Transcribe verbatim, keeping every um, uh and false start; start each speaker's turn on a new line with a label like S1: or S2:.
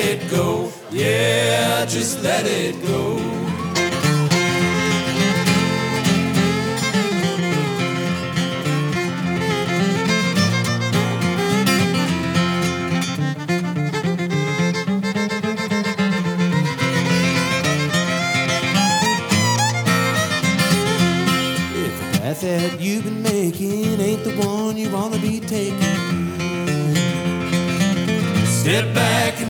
S1: it go. Yeah, just let it go.
S2: Path that you've been making ain't the one you wanna be taking.
S1: Step back and